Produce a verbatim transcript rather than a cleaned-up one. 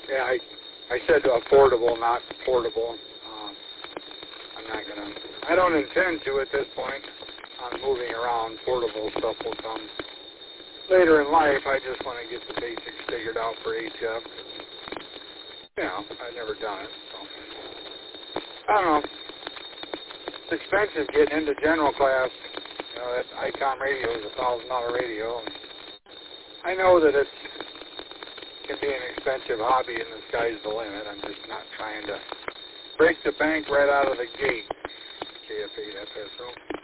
Yeah, I I said affordable, not portable. Um, I'm not gonna. I don't intend to at this point. On moving around, portable stuff will come later in life. I just want to get the basics figured out for H F. You know, I've never done it, so I don't know. It's expensive getting into general class. You know, that ICOM radio is a thousand dollar radio. I know that it can be an expensive hobby, and the sky's the limit. I'm just not trying to break the bank right out of the gate. K F eight F S O.